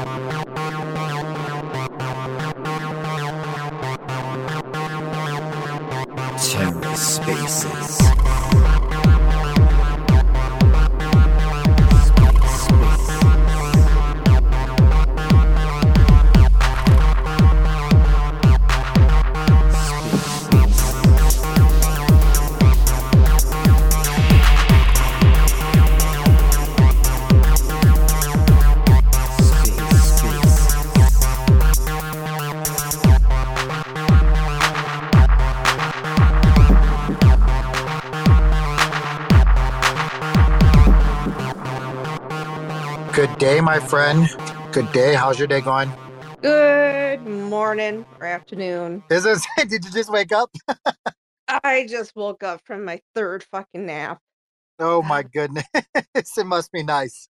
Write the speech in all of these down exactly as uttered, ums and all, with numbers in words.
Terror Spaces. Good day, my friend. Good day. How's your day going? Good morning or afternoon. Is this, did you just wake up? I just woke up from my third fucking nap. Oh my goodness. It must be nice.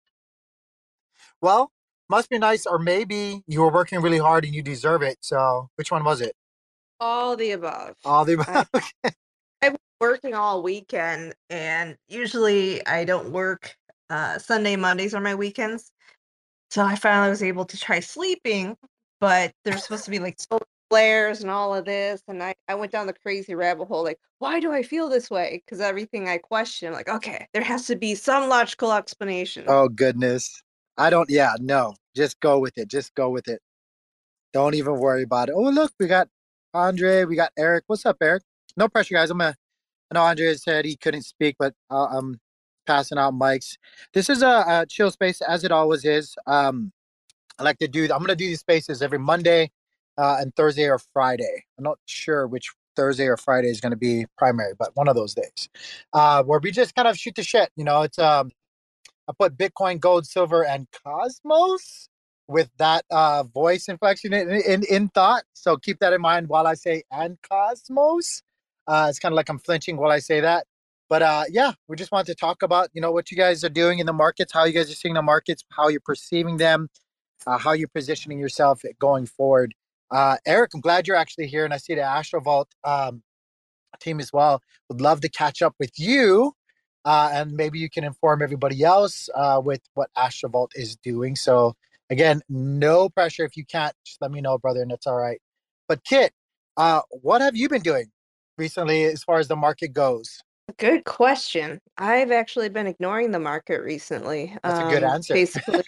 Well, must be nice, or maybe you were working really hard and you deserve it. So which one was it? All the above. All the I, above. I was working all weekend, and usually I don't work. Uh, Sunday, Mondays are my weekends. So I finally was able to try sleeping, but there's supposed to be like solar flares and all of this. And I, I went down the crazy rabbit hole, like, why do I feel this way? Because everything I question, I'm like, okay, there has to be some logical explanation. Oh goodness. I don't, yeah, no. Just go with it. Just go with it. Don't even worry about it. Oh, look, we got Andre, we got Eric. What's up, Eric? No pressure, guys. I'm gonna, I know Andre said he couldn't speak, but uh, I'm passing out mics. This is a, a chill space, as it always is. Um, I like to do, I'm gonna do these spaces every Monday uh, and Thursday or Friday. I'm not sure which Thursday or Friday is gonna be primary, but one of those days. Uh, where we just kind of shoot the shit. You know, it's um, I put Bitcoin, gold, silver, and Cosmos with that uh, voice inflection in, in, in thought. So keep that in mind while I say and Cosmos. Uh, it's kind of like I'm flinching while I say that. But uh, yeah, we just want to talk about, you know, what you guys are doing in the markets, how you guys are seeing the markets, how you're perceiving them, uh, how you're positioning yourself going forward. Uh, Eric, I'm glad you're actually here. And I see the Astrovault um, team as well. Would love to catch up with you. Uh, and maybe you can inform everybody else uh, with what Astrovault is doing. So again, no pressure. If you can't, just let me know, brother, and it's all right. But Kit, uh, what have you been doing recently as far as the market goes? Good question. I've actually been ignoring the market recently. That's a good Um, answer. basically,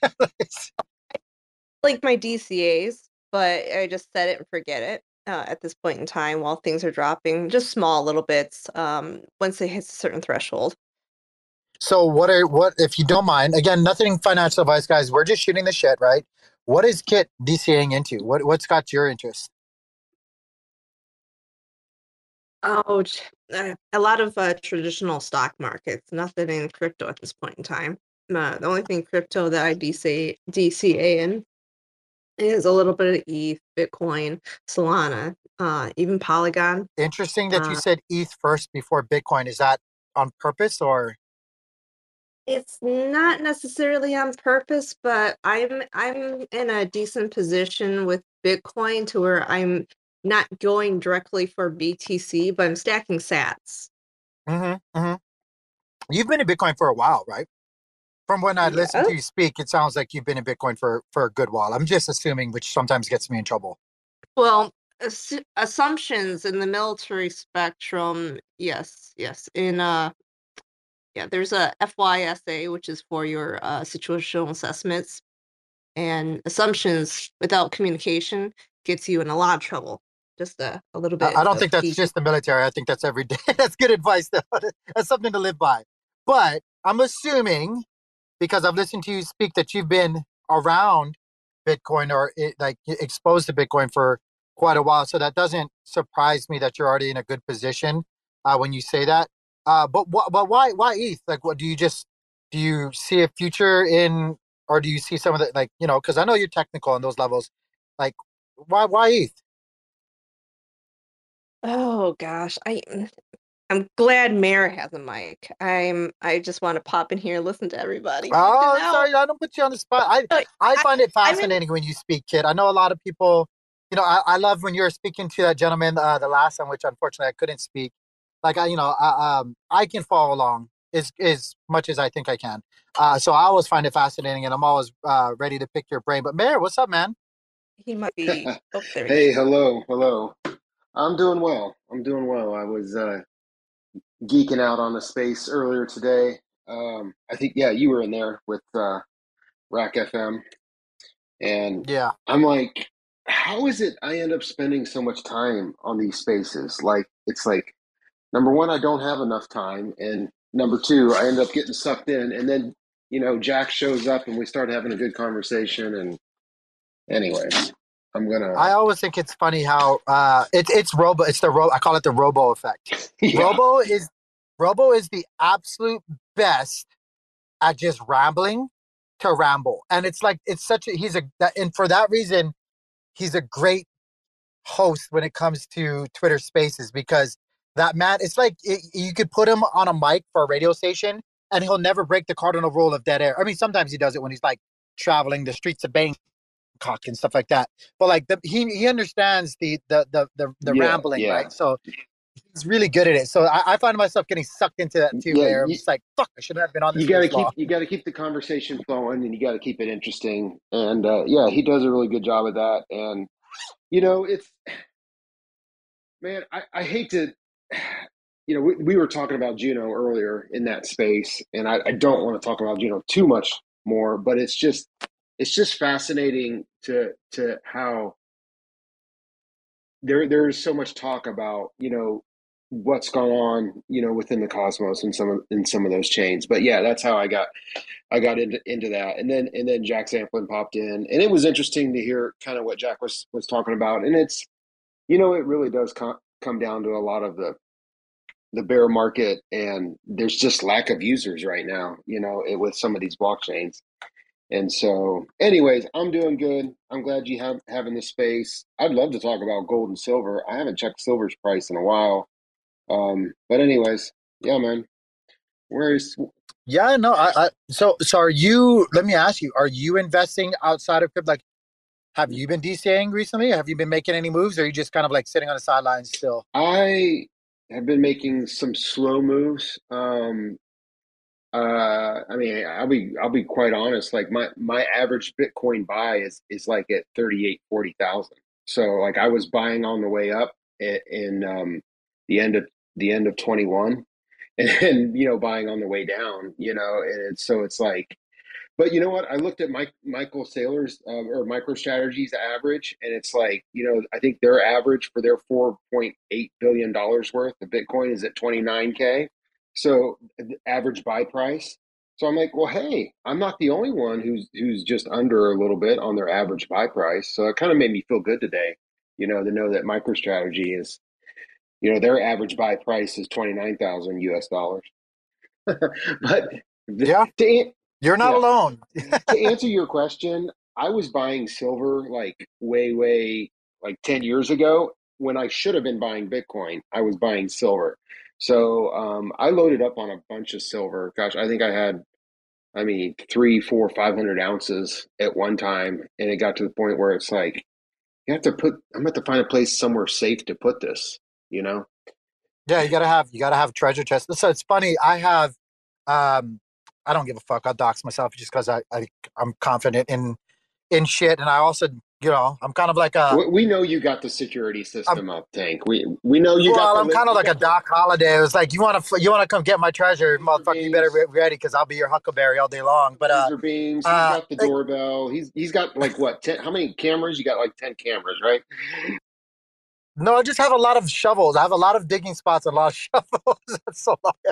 like my D C As, but I just set it and forget it uh, at this point in time while things are dropping, just small little bits um, once it hits a certain threshold. So what are what if you don't mind? Again, nothing financial advice, guys. We're just shooting the shit, right? What is Kit DCAing into? What what's got your interest? Oh, ch- uh, a lot of uh, traditional stock markets, nothing in crypto at this point in time. Uh, the only thing crypto that I D C, D C A in is a little bit of E T H, Bitcoin, Solana, uh, even Polygon. Interesting that you Uh, said E T H first before Bitcoin. Is that on purpose or? it's not necessarily on purpose, but I'm I'm in a decent position with Bitcoin to where I'm not going directly for B T C, but I'm stacking sats. Mm-hmm, mm-hmm. You've been in Bitcoin for a while, right? From when I listen Yeah. to you speak, it sounds like you've been in Bitcoin for for a good while. I'm just assuming, which sometimes gets me in trouble. Well, assu- assumptions in the military spectrum, yes, yes. In uh, yeah, there's a F Y S A, which is for your uh, situational assessments, and assumptions without communication gets you in a lot of trouble. Just a, a little I, bit I don't of think that's teaching. just the military. I think that's every day. That's good advice, though. That's something to live by. But I'm assuming because I've listened to you speak that you've been around Bitcoin or it, like exposed to Bitcoin for quite a while. So that doesn't surprise me that you're already in a good position uh, when you say that. Uh, but wh- but why why E T H? Like, what do you just do you see a future in, or do you see some of the like you know? Because I know you're technical on those levels. Like, why why E T H? Oh gosh, I I'm glad Mayor has a mic. I'm I just want to pop in here and listen to everybody bitching Oh, I'm out. sorry, I don't put you on the spot. I Like, I I, find it I'm in. fascinating when you speak, kid. I know a lot of people. You know, I, I love when you're speaking to that gentleman uh, the last time, which unfortunately I couldn't speak. Like I, you know, I, um, I can follow along as as much as I think I can. Uh, so I always find it fascinating, and I'm always uh, ready to pick your brain. But Mayor, what's up, man? He might be. Oh, there he Hey, is. hello, hello. I'm doing well. I'm doing well. I was uh, geeking out on the space earlier today. Um, I think, yeah, you were in there with uh, Rack F M, and Yeah, I'm like, how is it I end up spending so much time on these spaces? Like, it's like, number one, I don't have enough time, and number two, I end up getting sucked in, and then, you know, Jack shows up and we start having a good conversation. And anyway, I'm gonna, I always think it's funny how uh, it's it's Robo. It's the ro- I call it the Robo effect. yeah, Robo is Robo is the absolute best at just rambling to ramble, and it's like it's such a he's a that, and for that reason he's a great host when it comes to Twitter Spaces because that man, it's like it, you could put him on a mic for a radio station and he'll never break the cardinal rule of dead air. I mean, sometimes he does it when he's like traveling the streets of Bangkok and stuff like that. But like the, he he understands the the the the, the yeah, rambling, yeah. right? So he's really good at it. So I, I find myself getting sucked into that too, Yeah, Mayor. I'm you, just like, fuck, I shouldn't have been on this you for got to this keep long. you got to keep the conversation flowing, and you got to keep it interesting. And uh, yeah, he does a really good job of that. And you know, it's man, I, I hate to, you know, we, we were talking about Juno earlier in that space, and I, I don't want to talk about Juno too much more, but it's just it's just fascinating to to how there there is so much talk about, you know, what's gone on, you know, within the cosmos and some of in some of those chains. But yeah, that's how I got I got into into that. And then and then Jack Zamplin popped in, and it was interesting to hear kind of what Jack was was talking about. And it's, you know, it really does com- come down to a lot of the the bear market, and there's just lack of users right now, you know, it, with some of these blockchains. And so, anyways, I'm doing good. I'm glad you have having this space. I'd love to talk about gold and silver. I haven't checked silver's price in a while. Um, but anyways, yeah, man. Where's Yeah, no, I, I so so are you? Let me ask you: are you investing outside of crypto? Like, have you been DCAing recently? Have you been making any moves, or are you just kind of like sitting on the sidelines still? I have been making some slow moves. Um, uh, I mean, I'll be I'll be quite honest. Like my my average Bitcoin buy is is like at thirty eight forty thousand. So like I was buying on the way up in, in um the end of the end of twenty one, and, and you know buying on the way down. You know, and it's so it's like. But you know what? I looked at Mike, Michael Saylor's uh, or MicroStrategy's average, and it's like, you know, I think their average for their four point eight billion dollars worth of Bitcoin is at twenty-nine K. So the average buy price. So I'm like, well, hey, I'm not the only one who's who's just under a little bit on their average buy price. So it kind of made me feel good today, you know, to know that MicroStrategy is, you know, their average buy price is twenty-nine thousand U S dollars. But the, Yeah, to, you're not yeah, alone. to answer your question, I was buying silver like way, way like ten years ago when I should have been buying Bitcoin. I was buying silver. So um, I loaded up on a bunch of silver. Gosh, I think I had, I mean, three, four, five hundred ounces at one time. And it got to the point where it's like, you have to put, I'm going to have to find a place somewhere safe to put this, you know? Yeah, you gotta have you gotta have treasure chests. So it's funny. I have, um, I don't give a fuck. I'll dox myself just because I, I I'm confident in in shit, and I also, you know, I'm kind of like a We, we know you got the security I'm system up, Tank. We we know you got well, the I'm lit. kind of You like a got the Doc Holiday. It was like you want to you want to come get my treasure, laser motherfucker. You better beams. be ready because I'll be your Huckleberry all day long. But uh, Laser beams. He's uh, got the like, doorbell. He's he's got like what? Ten, how many cameras? You got like ten cameras, right? no, I just have a lot of shovels. I have a lot of digging spots and a lot of shovels. That's so long.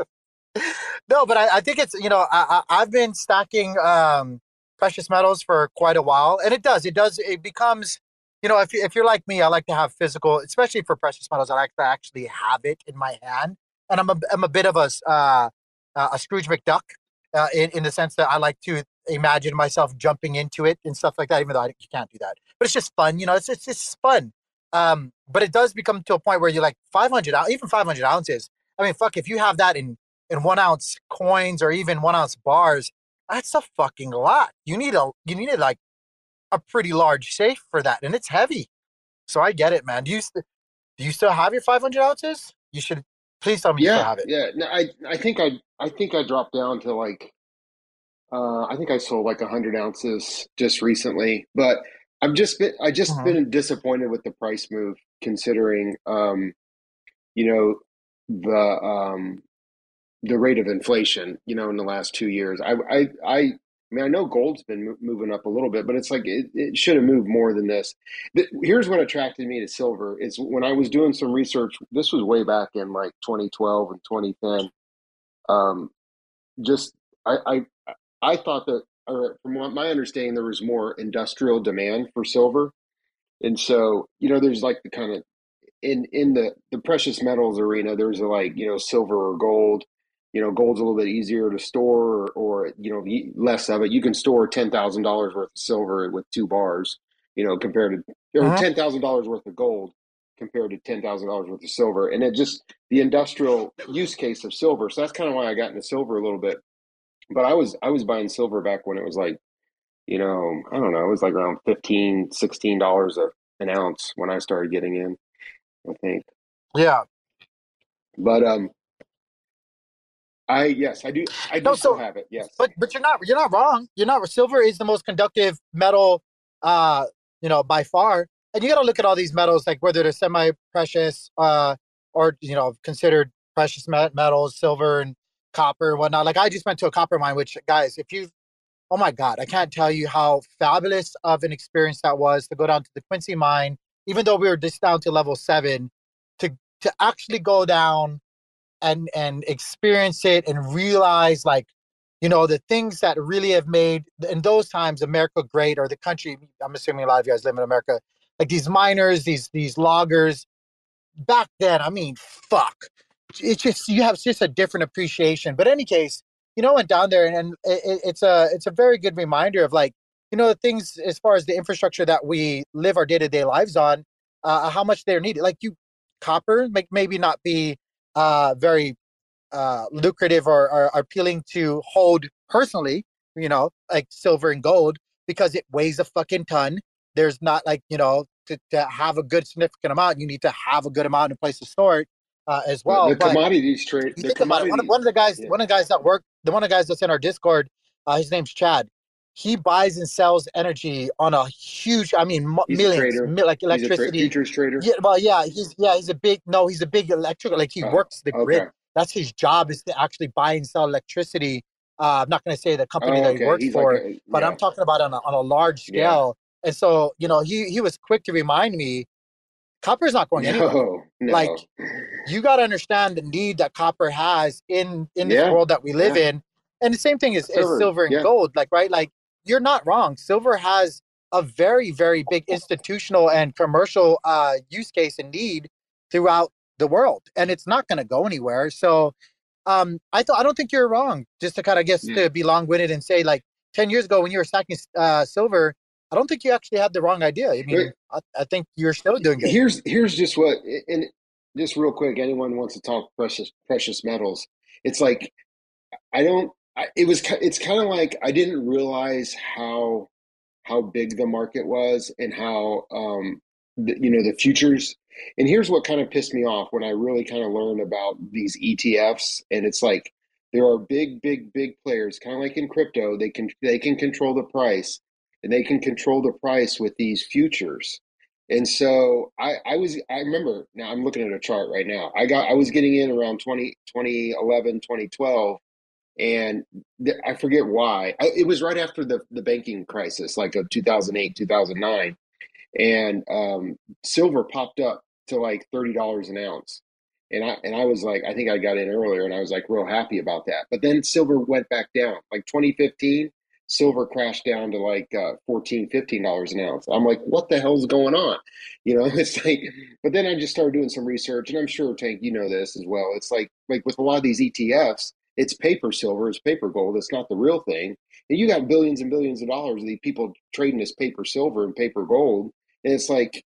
No, but I, I think it's, you know, I, I I've been stacking um precious metals for quite a while, and it does it does it becomes, you know, if you, if you're like me, I like to have physical, especially for precious metals. I like to actually have it in my hand, and I'm a I'm a bit of a s- uh, uh, a Scrooge McDuck uh, in in the sense that I like to imagine myself jumping into it and stuff like that. Even though I, you can't do that, but it's just fun, you know. It's it's just fun. Um, but it does become to a point where you're like five hundred, ou- even five hundred ounces. I mean, fuck, if you have that in in one ounce coins or even one ounce bars, that's a fucking lot. You need a you need like a pretty large safe for that, and it's heavy. So I get it, man. Do you st- do you still have your five hundred ounces? You should. Please tell me you still Yeah, have it. yeah. No, I I think I I think I dropped down to like uh I think I sold like a hundred ounces just recently, but I've just been I just Mhm. been disappointed with the price move considering um you know the um the rate of inflation, you know, in the last two years. I, I, I, I mean, I know gold's been mo- moving up a little bit, but it's like it, it should have moved more than this. The, here's what attracted me to silver is when I was doing some research. This was way back in like twenty twelve and twenty ten. Um, just I, I, I thought that, or from what my understanding, there was more industrial demand for silver, and so you know, there's like the kind of in in the the precious metals arena, there's a like you know silver or gold. You know, gold's a little bit easier to store, or, or you know less of it. You can store ten thousand dollars worth of silver with two bars. You know, compared to or Mhm. ten thousand dollars worth of gold compared to ten thousand dollars worth of silver, and it just the industrial use case of silver. So that's kind of why I got into silver a little bit. But I was I was buying silver back when it was like you know I don't know it was like around fifteen sixteen dollars a an ounce when I started getting in. I think. Yeah. But um, I yes, I do. I do No, still so have it. Yes. but but you're not you're not wrong. You're not silver is the most conductive metal uh, you know, by far. And you got to look at all these metals like whether they're semi-precious uh or you know, considered precious metals, silver and copper and whatnot. Like I just went to a copper mine, which guys, if you oh my God, I can't tell you how fabulous of an experience that was to go down to the Quincy mine, even though we were just down to level seven, to to actually go down and and experience it and realize like, you know, the things that really have made in those times America great or the country. I'm assuming a lot of you guys live in America, like these miners, these these loggers, back then, I mean, fuck. It's just you have just a different appreciation. But in any case, you know, I went down there and, and it, it's a it's a very good reminder of like, you know, the things as far as the infrastructure that we live our day to day lives on, uh, how much they're needed. Like you, copper, like maybe not be uh, very uh, lucrative or, or appealing to hold personally, you know, like silver and gold, because it weighs a fucking ton. There's not like, you know, to, to have a good significant amount, you need to have a good amount in place to store it uh, as But well. the But commodities trade. you The think about it, one of, commodity. one of the guys, Yeah. one of the guys that work, the one of the guys that's in our Discord, uh, his name's Chad. He buys and sells energy on a huge, I mean, He's a millions, trader. mi- like He's a tra- electricity. futures trader. Yeah, well, yeah, he's yeah, he's a big no, he's a big electrical. Like he Oh, works the okay. grid. That's his job is to actually buy and sell electricity. Uh, I'm not going to say the company Oh, that he okay. works He's like for, a but I'm yeah, talking about on a, on a large yeah. scale. And so, you know, he he was quick to remind me, copper is not going anywhere. No, Like no. you got to understand the need that copper has in in this Yeah, world that we live yeah. in, and the same thing is, is Silver. silver and Yeah. gold. Like right, like you're not wrong. Silver has a very very big institutional and commercial uh, use case and need throughout the world, and it's not going to go anywhere. So um, I thought I don't think you're wrong. Just to kind of guess Mm. to be long winded and say like ten years ago when you were stacking uh, silver, I don't think you actually had the wrong idea. I But mean, I, I think you're still doing good. here's here's just what and just real quick. Anyone wants to talk precious precious metals? It's like I don't. I, it was. It's kind of like I didn't realize how how big the market was and how um, the, you know the futures. And here's what kind of pissed me off when I really kind of learned about these E T Fs. And it's like there are big, big, big players, kind of like in crypto. They can they can control the price, and they can control the price with these futures. And so I, I was I remember now I'm looking at a chart right now. I got I was getting in around twenty twenty eleven twenty twelve and th- I forget why. I, it was right after the the banking crisis, like of two thousand eight, two thousand nine, and um, silver popped up to like thirty dollars an ounce, and I and I was like, I think I got in earlier, and I was like real happy about that. But then silver went back down, like twenty fifteen. Silver crashed down to like uh, fourteen, fifteen dollars an ounce. I'm like, what the hell's going on? You know, it's like, but then I just started doing some research, and I'm sure Tank, you know this as well. It's like, like with a lot of these E T Fs, it's paper silver, it's paper gold, it's not the real thing. And you got billions and billions of dollars of these people trading this paper silver and paper gold, and it's like,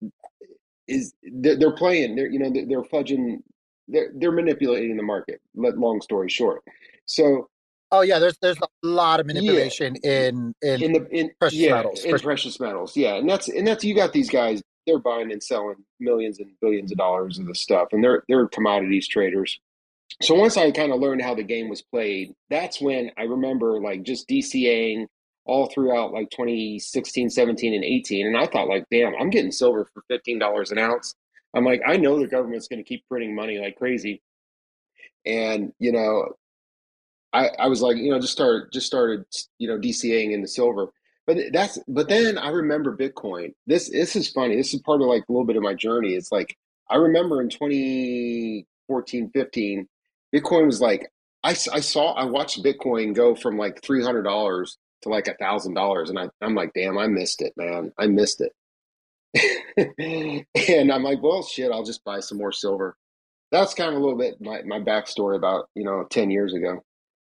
is they're, they're playing, they're you know they're, they're fudging, they're they're manipulating the market. Let long story short, so Oh yeah, there's there's a lot of yeah, manipulation in in in the in precious yeah metals for in precious metals, yeah, and that's and that's you got these guys. They're buying and selling millions and billions of dollars of the stuff, and they're they're commodities traders. so once I kind of learned how the game was played, that's when I remember like just DCAing all throughout like twenty sixteen, seventeen, and eighteen. And I thought like, damn, I'm getting silver for fifteen dollars an ounce. I'm like, I know the government's going to keep printing money like crazy. And, you know, I, I was like, you know, just started, just started, you know, DCAing in the silver. But that's, but then I remember Bitcoin. This, this is funny. This is part of like a little bit of my journey. It's like, I remember in twenty fourteen, fifteen, Bitcoin was like, I, I saw, I watched Bitcoin go from like three hundred dollars to like a thousand dollars. And I, I'm like, damn, I missed it, man. I missed it. And I'm like, well, shit, I'll just buy some more silver. That's kind of a little bit my, my backstory about, you know, ten years ago.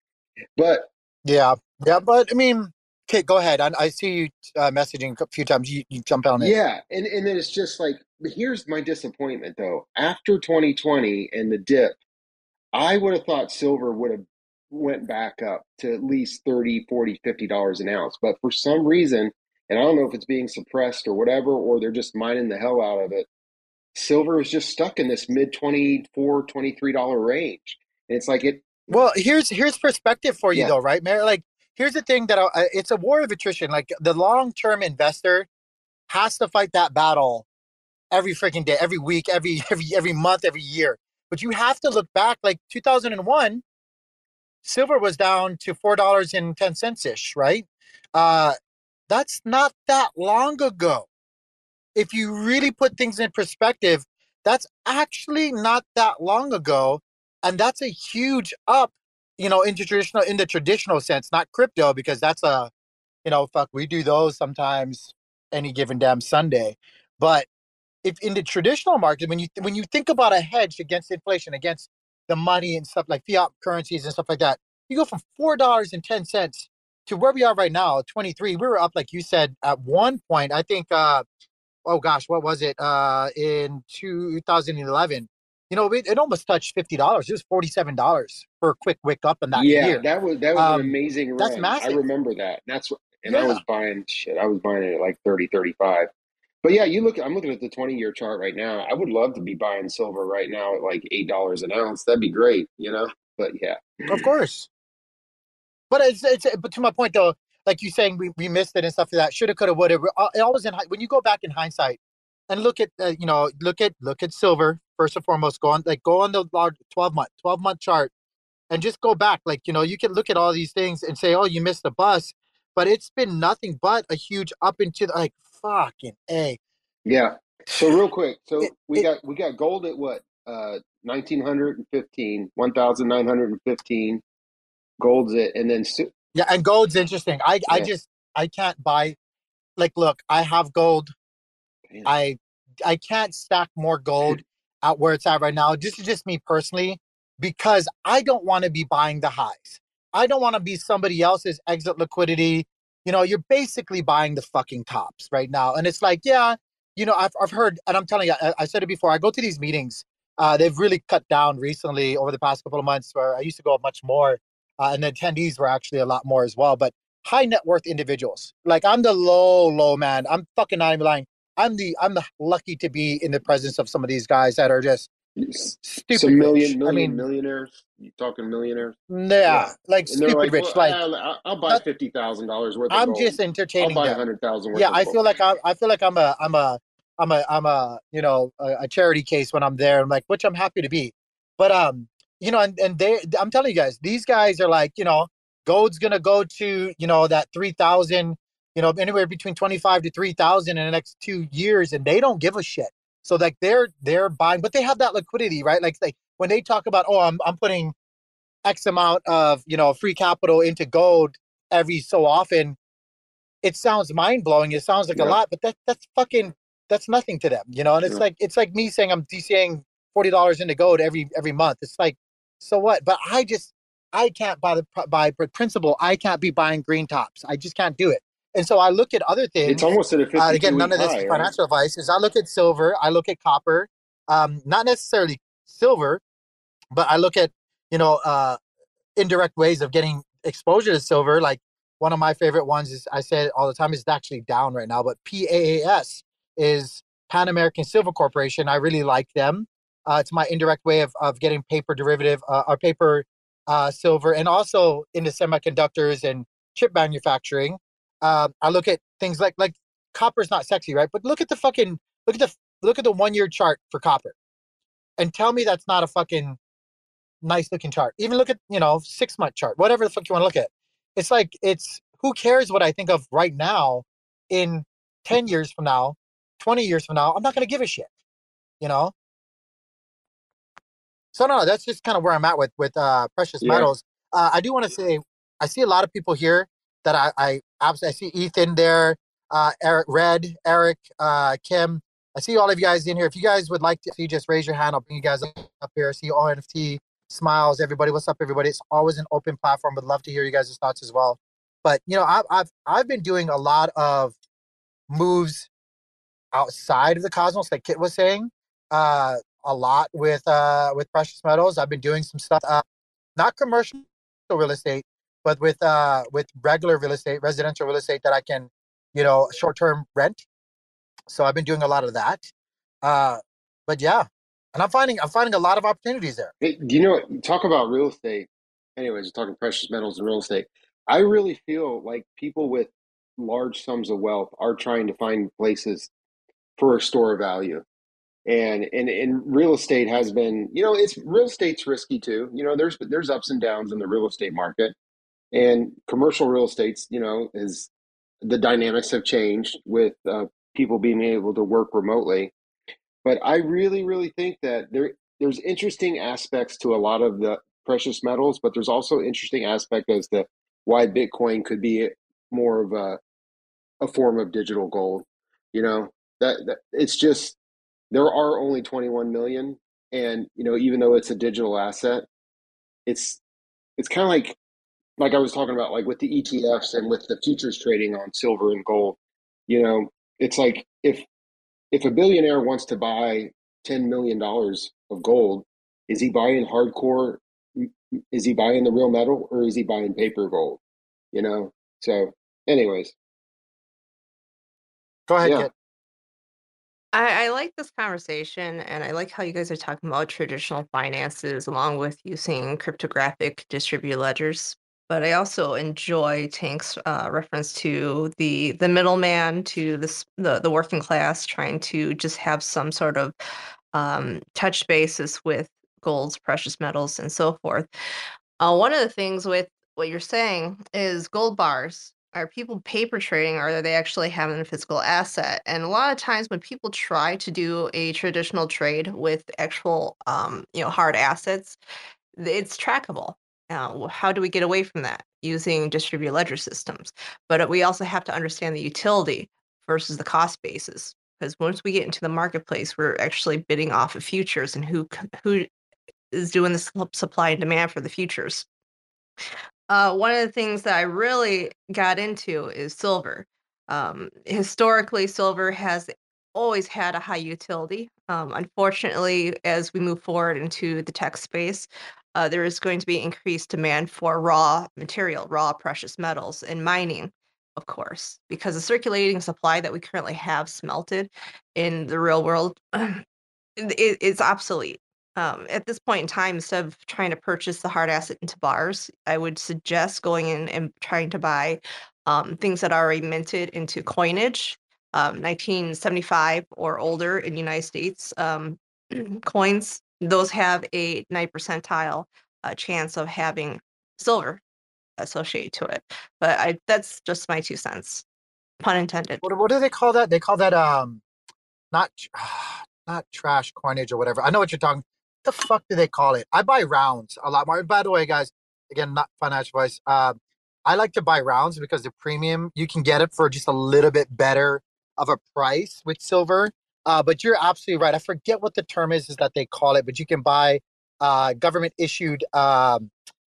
But Yeah, yeah, but I mean, okay, go ahead. I, I see you uh, messaging a few times. You, you jump on it. yeah, and, and then it's just like, here's my disappointment though. After twenty twenty and the dip, I would have thought silver would have went back up to at least thirty, forty, fifty dollars an ounce. But for some reason, and I don't know if it's being suppressed or whatever, or they're just mining the hell out of it, silver is just stuck in this mid twenty-four, twenty-three dollar range. And it's like it. Well, here's here's perspective for you Yeah. though, right, Mary? Like, here's the thing that I, I- it's a war of attrition. Like, the long term investor has to fight that battle every freaking day, every week, every every every month, every year. But you have to look back. Like two thousand one, silver was down to four dollars and ten cents ish, right? Uh, that's not that long ago. If you really put things in perspective, that's actually not that long ago, and that's a huge up, you know, into traditional in the traditional sense, not crypto, because that's a, you know, fuck, we do those sometimes any given damn Sunday. But if in the traditional market, when you when you think about a hedge against inflation, against the money and stuff like fiat currencies and stuff like that, you go from four dollars and ten cents to where we are right now, twenty three. We were up, like you said, at one point. I think. Uh, oh gosh, what was it? Uh, in two thousand eleven, you know, it, it almost touched fifty dollars. It was forty seven dollars for a quick wick up in that Yeah, year. that was that was an Um, amazing that's run. I massive. remember that. That's what, and I Yeah, was buying shit. I was buying it at like thirty, thirty-five. But yeah, you look. I'm looking at the twenty year chart right now. I would love to be buying silver right now at like eight dollars an ounce. That'd be great, you know. But yeah, of course. But it's it's but to my point though, like you saying we, we missed it and stuff like that. Shoulda, coulda, woulda. Uh, It always in when you go back in hindsight and look at uh, you know look at look at silver first and foremost. Go on like go on the large twelve month twelve month chart and just go back. Like you know you can look at all these things and say, oh, you missed the bus, but it's been nothing but a huge up into the, like fucking a. yeah. So real quick, It, so we it, got we got gold at what? Uh, nineteen fifteen, one thousand nine hundred fifteen. Gold's it, and then si- yeah, and gold's interesting. I I yeah, just I can't buy. Like, look, I have gold. man. I I can't stack more gold at where it's at right now. This is just me personally, because I don't want to be buying the highs. I don't want to be somebody else's exit liquidity. You know, you're basically buying the fucking tops right now. And it's like, yeah, you know, I've, I've heard, and I'm telling you, I, I said it before, I go to these meetings. Uh, they've really cut down recently over the past couple of months where I used to go much more. Uh, and the attendees were actually a lot more as well. But high net worth individuals, like I'm the low, low man. I'm fucking not even lying. I'm the I'm the lucky to be in the presence of some of these guys that are just S- stupid Some rich. million, I million, mean, millionaires. You talking millionaires? yeah, Yeah, like and they're stupid like, rich. well, Like I'll, I'll buy that, fifty thousand dollars worth of I'm gold. just I'll entertaining buy a them. hundred thousand worth Yeah, of I gold. feel like I I feel like I'm a I'm a I'm a I'm a you know a, a charity case when I'm there. I'm like, which I'm happy to be. But um, you know, and and they, I'm telling you guys, these guys are like, you know, gold's gonna go to you know that three thousand, you know, anywhere between twenty five to three thousand in the next two years, and they don't give a shit. So like they're they're buying, but they have that liquidity, right? Like like when they talk about, oh, I'm I'm putting X amount of you know free capital into gold every so often, it sounds mind blowing. It sounds like a Yeah, lot, but that that's fucking that's nothing to them, you know. And it's yeah. like it's like me saying I'm DCing forty dollars into gold every every month. It's like, so what? But I just I can't buy the by principle. I can't be buying green tops. I just can't do it. And so I look at other It's things. almost at a Uh, again, fifty-two none week of this is high, right? financial advice. Is I look at silver. I look at copper. Um, not necessarily silver, but I look at you know uh, indirect ways of getting exposure to silver. Like one of my favorite ones is I say it all the time is actually down right now, but P A A S is Pan American Silver Corporation. I really like them. Uh, it's my indirect way of, of getting paper derivative uh, or paper uh, silver, and also into semiconductors and chip manufacturing. Um, I look at things like like copper's not sexy, right? But look at the fucking look at the look at the one year chart for copper, and tell me that's not a fucking nice looking chart. Even look at, you know, six month chart, whatever the fuck you want to look at. It's like, it's who cares what I think of right now. In ten years from now, twenty years from now, I'm not going to give a shit, you know? So no, that's just kind of where I'm at with, with uh, precious Yeah. metals. Uh, I do want to say, I see a lot of people here that I, I absolutely, I see Ethan there, uh, Eric, Red, Eric, uh, Kim. I see all of you guys in here. If you guys would like to, if you just raise your hand, I'll bring you guys up, up here. I see all N F T smiles, everybody. What's up, everybody? It's always an open platform. Would love to hear you guys' thoughts as well. But you know, I've I've I've been doing a lot of moves outside of the cosmos, like Kit was saying, uh, a lot with uh with precious metals. I've been doing some stuff, uh, not commercial real estate, but with uh with regular real estate, residential real estate that I can, you know, short term rent. So I've been doing a lot of that. Uh, but yeah, and I'm finding I'm finding a lot of opportunities there. Hey, do you know what? Talk about real estate. Anyways, we're talking precious metals and real estate. I really feel like people with large sums of wealth are trying to find places for a store of value. And and and real estate has been, you know, it's real estate's risky too. You know, there's there's ups and downs in the real estate market. And commercial real estate's, you know, is the dynamics have changed with uh, people being able to work remotely. But I really, really think that there there's interesting aspects to a lot of the precious metals, but there's also interesting aspect as to why Bitcoin could be more of a, a form of digital gold. You know, that, that it's just there are only twenty-one million, and you know, even though it's a digital asset, it's it's kind of like like I was talking about, like with the E T Fs and with the futures trading on silver and gold. You know, it's like if if a billionaire wants to buy ten million dollars of gold, is he buying hardcore? Is he buying the real metal, or is he buying paper gold? You know? So, anyways, Go ahead, yeah. Kit. I, I like this conversation, and I like how you guys are talking about traditional finances along with using cryptographic distributed ledgers. But I also enjoy Tank's uh, reference to the the middleman, to this the the working class trying to just have some sort of um, touch basis with golds, precious metals, and so forth. Uh, one of the things with what you're saying is gold bars. Are people paper trading, or are they actually having a physical asset? And a lot of times when people try to do a traditional trade with actual, um, you know, hard assets, it's trackable. Uh, how do we get away from that? Using distributed ledger systems. But we also have to understand the utility versus the cost basis. Because once we get into the marketplace, we're actually bidding off of futures, and who who is doing the supply and demand for the futures. Uh, one of the things that I really got into is silver. Um, historically, silver has always had a high utility. Um, unfortunately, as we move forward into the tech space, uh, there is going to be increased demand for raw material, raw precious metals, and mining, of course, because the circulating supply that we currently have smelted in the real world it, it's obsolete. Um, at this point in time, instead of trying to purchase the hard asset into bars, I would suggest going in and trying to buy um, things that are already minted into coinage, um, nineteen seventy-five or older in the United States um, coins. Those have a nine percentile uh, chance of having silver associated to it. But I, that's just my two cents, pun intended. What what do they call that? They call that um not not trash coinage or whatever. I know what you're talking. The fuck do they call it? I buy rounds a lot more. By the way, guys, again, not financial advice. Uh, I like to buy rounds because the premium you can get it for just a little bit better of a price with silver. Uh, but you're absolutely right. I forget what the term is, is that they call it, but you can buy uh, government issued. Um,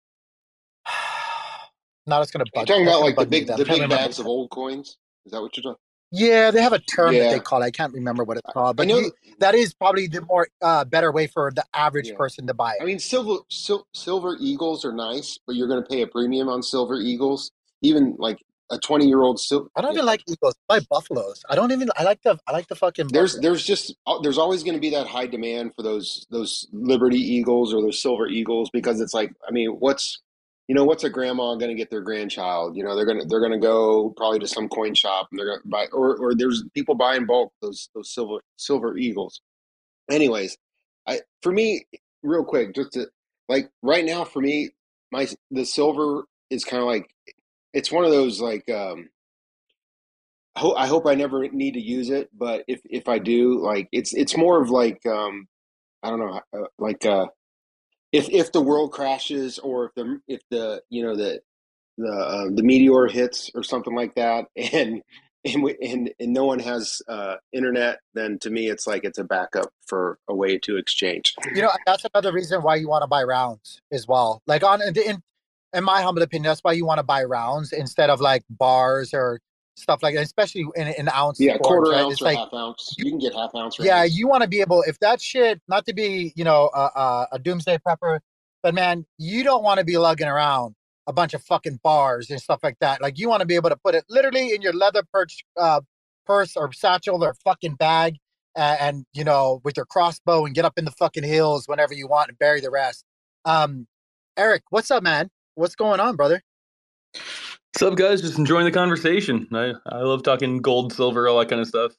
now it's gonna You're bug. talking That's about gonna like the bug me to big death. I the can't big remember. bags of old coins. Is that what you're talking? Yeah, they have a term that they Yeah, call it. I can't remember what it's called, I but know. you that is probably the more uh, better way for the average Yeah, person to buy I it. mean, silver sil- silver eagles are nice, but you're going to pay a premium on silver eagles. Even like a twenty year old sil- I don't even like eagles. I like buffaloes. I don't even. I like the. I like the fucking there's buffalo. there's just uh, there's always going to be that high demand for those those Liberty Eagles or those Silver Eagles because it's like, I mean, what's you know what's a grandma going to get their grandchild? You know, they're gonna they're gonna go probably to some coin shop and they're gonna buy, or or there's people buy in bulk those those silver silver Eagles. Anyways, I for me, real quick, just to like right now for me, my the silver is kind of like it's one of those like um ho- I hope I never need to use it, but if if I do, like it's it's more of like um I don't know, uh, like uh if if the world crashes or if the if the you know the the uh, the meteor hits or something like that, and and we, and and no one has uh internet, then to me it's like it's a backup for a way to exchange. You know, that's another reason why you want to buy rounds as well. Like on in in my humble opinion, that's why you want to buy rounds instead of like bars or stuff like that, especially in in ounce Yeah, forms, quarter right? ounce It's or like half ounce. You can get half ounce yeah, rounds. you want to be able if that shit not to be you know a, a, a doomsday prepper, but man, you don't want to be lugging around a bunch of fucking bars and stuff like that. Like you want to be able to put it literally in your leather perch uh, purse or satchel or fucking bag, and, and you know with your crossbow and get up in the fucking hills whenever you want and bury the rest. Um, Eric, what's up, man? What's going on, brother? What's up, guys? Just enjoying the conversation. I, I love talking gold, silver, all that kind of stuff.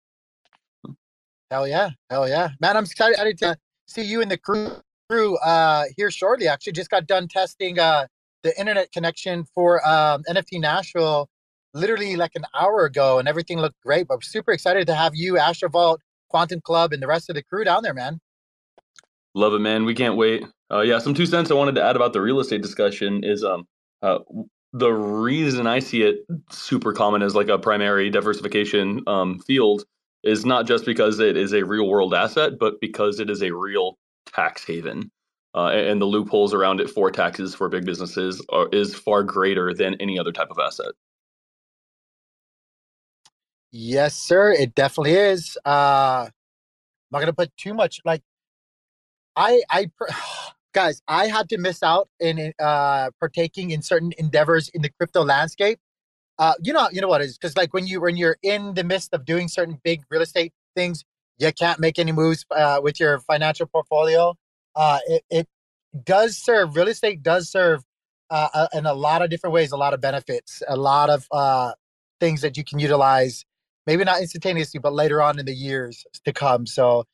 Hell yeah, hell yeah, man! I'm excited to see you in the crew crew uh, here shortly. Actually, just got done testing uh, the internet connection for um, N F T Nashville, literally like an hour ago, and everything looked great. But I'm super excited to have you, Astrovault, Quantum Club, and the rest of the crew down there, man. Love it, man. We can't wait. Uh, yeah, some two cents I wanted to add about the real estate discussion is um uh, the reason I see it super common as like a primary diversification um, field is not just because it is a real world asset, but because it is a real tax haven. Uh, and the loopholes around it for taxes for big businesses are, is far greater than any other type of asset. Yes, sir. It definitely is. Uh, I'm not gonna put too much. Like I, I, guys, I had to miss out in uh, partaking in certain endeavors in the crypto landscape. Uh, you know, you know what it is because like when you when you're in the midst of doing certain big real estate things, you can't make any moves uh, with your financial portfolio. Uh, it, it does serve real estate does serve uh, uh, in a lot of different ways, a lot of benefits, a lot of uh, things that you can utilize. Maybe not instantaneously, but later on in the years to come. So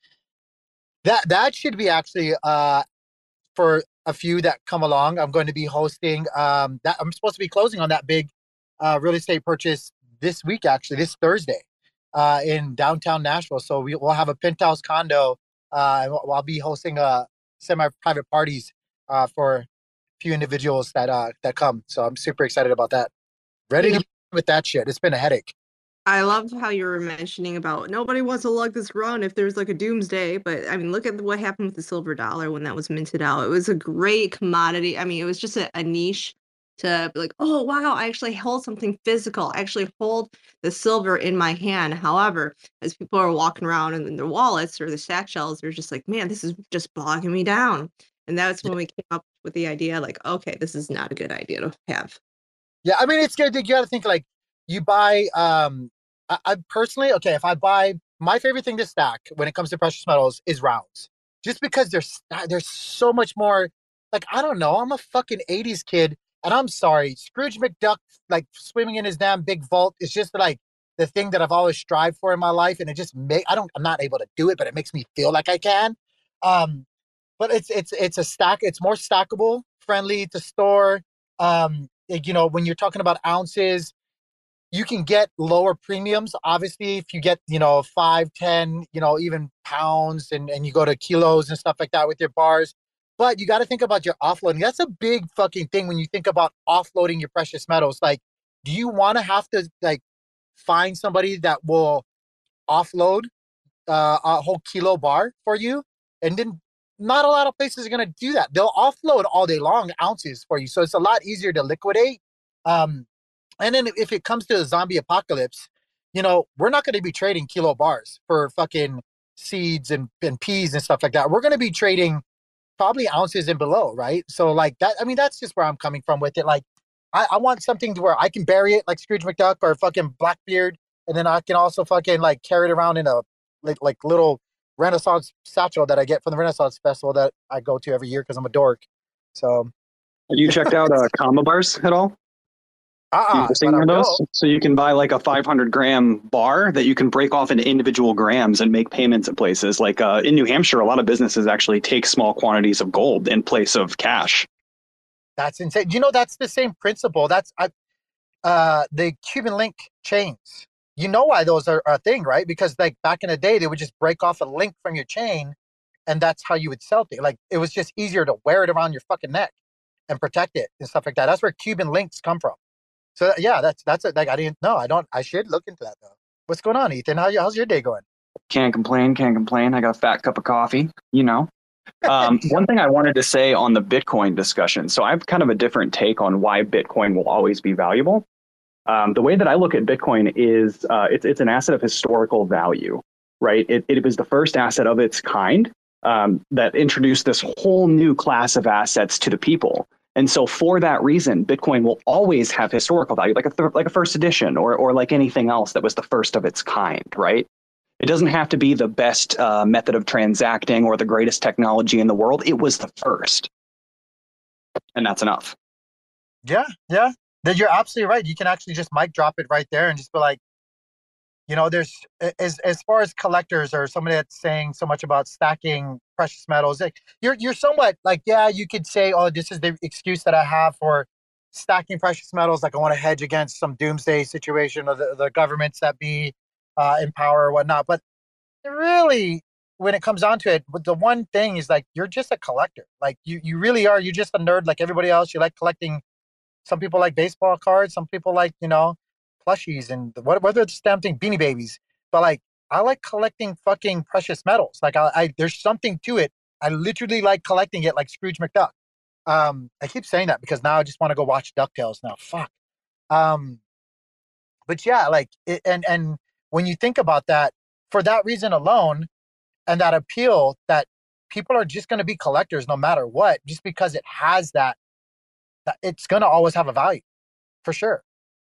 that that should be actually uh, for a few that come along. I'm going to be hosting um, that. I'm supposed to be closing on that big uh, real estate purchase this week, actually, this Thursday uh, in downtown Nashville. So we, we'll have a penthouse condo. Uh, and I'll be hosting uh, semi-private parties uh, for a few individuals that uh, that come. So I'm super excited about that. Ready You know, to get with that shit. It's been a headache. I loved how you were mentioning about nobody wants to lug this around if there's like a doomsday. But I mean, look at what happened with the silver dollar when that was minted out. It was a great commodity. I mean, it was just a, a niche to be like, oh, wow, I actually hold something physical. I actually hold the silver in my hand. However, as people are walking around in their wallets or the satchels, they're just like, man, this is just bogging me down. And that's when we came up with the idea like, okay, this is not a good idea to have. Yeah, I mean, it's good. You got to think like you buy. Um, I, I personally, okay, if I buy, my favorite thing to stack when it comes to precious metals is rounds, just because there's there's so much more. Like I don't know, I'm a fucking eighties kid, and I'm sorry, Scrooge McDuck, like swimming in his damn big vault is just like the thing that I've always strived for in my life, and it just make I don't I'm not able to do it, but it makes me feel like I can. Um, but it's it's it's a stack. It's more stackable, friendly to store. Um, like, you know, when you're talking about ounces, you can get lower premiums. Obviously, if you get you know five, ten, you know even pounds, and and you go to kilos and stuff like that with your bars. But you got to think about your offloading. That's a big fucking thing when you think about offloading your precious metals. Like, do you want to have to like find somebody that will offload uh, a whole kilo bar for you? And then not a lot of places are going to do that. They'll offload all day long ounces for you. So it's a lot easier to liquidate. Um, and then if it comes to the zombie apocalypse, you know, we're not going to be trading kilo bars for fucking seeds and, and peas and stuff like that. We're going to be trading probably ounces and below, right? So like that, I mean, that's just where I'm coming from with it. Like, I, I want something to where I can bury it like Scrooge McDuck or fucking Blackbeard, and then I can also fucking like carry it around in a like, like little Renaissance satchel that I get from the Renaissance Festival that I go to every year because I'm a dork. So Have you checked out uh, combo bars at all? uh-uh, You seen but I those? will. So you can buy like a five hundred gram bar that you can break off into individual grams and make payments at places. Like uh, in New Hampshire, a lot of businesses actually take small quantities of gold in place of cash. That's insane. You know, that's the same principle. That's I, uh, the Cuban link chains. You know why those are a thing, right? Because like back in the day, they would just break off a link from your chain, and that's how you would sell things. Like it was just easier to wear it around your fucking neck and protect it and stuff like that. That's where Cuban links come from. So yeah, that's that's it. Like I didn't know. I don't. I should look into that though. What's going on, Ethan? How you, how's your day going? Can't complain, can't complain. I got a fat cup of coffee, you know. Um, one thing I wanted to say on the Bitcoin discussion. So I have kind of a different take on why Bitcoin will always be valuable. Um, the way that I look at Bitcoin is uh, it's it's an asset of historical value, right? It, it was the first asset of its kind um, that introduced this whole new class of assets to the people. And so for that reason, Bitcoin will always have historical value, like a th- like a first edition or or like anything else that was the first of its kind, right? It doesn't have to be the best uh, method of transacting or the greatest technology in the world. It was the first. And that's enough. Yeah, yeah. That you're absolutely right. You can actually just mic drop it right there and just be like, you know, there's as as far as collectors or somebody that's saying so much about stacking precious metals, like you're you're somewhat like, yeah, you could say, oh, this is the excuse that I have for stacking precious metals. Like I want to hedge against some doomsday situation or the, the governments that be uh, in power or whatnot. But really, when it comes down to it, the one thing is like you're just a collector. Like you you really are. You're just a nerd like everybody else. You like collecting. Some people like baseball cards. Some people like, you know, plushies and what whether it's damn thing Beanie Babies. But like I like collecting fucking precious metals. Like I, I there's something to it. I literally like collecting it like Scrooge McDuck. Um, I keep saying that because now I just want to go watch DuckTales now. Fuck. Um, but yeah, like it, and and when you think about that, for that reason alone, and that appeal that people are just going to be collectors no matter what, just because it has that, that it's going to always have a value for sure.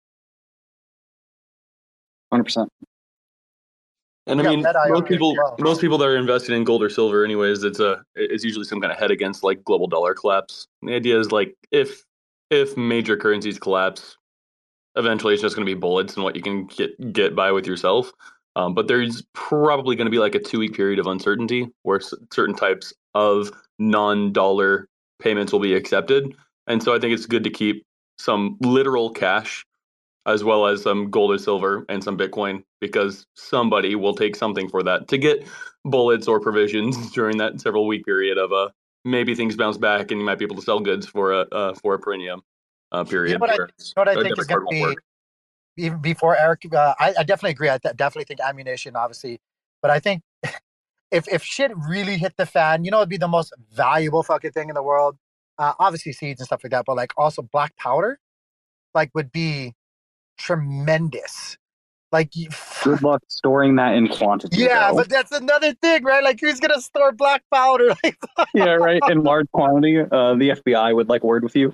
one hundred percent. And I Yeah, mean, Red Eye most on here as people, well. most people that are invested in gold or silver, anyways, it's a, it's usually some kind of head against like global dollar collapse. And the idea is like if, if major currencies collapse, eventually it's just going to be bullets and what you can get get by with yourself. Um, but there's probably going to be like a two week period of uncertainty where s- certain types of non-dollar payments will be accepted. And so I think it's good to keep some literal cash as well as some gold or silver and some Bitcoin, because somebody will take something for that to get bullets or provisions during that several week period of uh, maybe things bounce back and you might be able to sell goods for a uh, for a premium uh, period. You know what I, where you know what I a think debit is going card to won't be, work. even before Eric, uh, I, I definitely agree. I th- definitely think ammunition, obviously. But I think if, if shit really hit the fan, you know, it'd be the most valuable fucking thing in the world. Uh, obviously seeds and stuff like that, but like also black powder, like would be tremendous. Like, you, Good luck storing that in quantity. yeah, though. but that's another thing, right? Like, who's gonna store black powder? Like, Yeah, right. In large quantity, uh, the F B I would like word with you.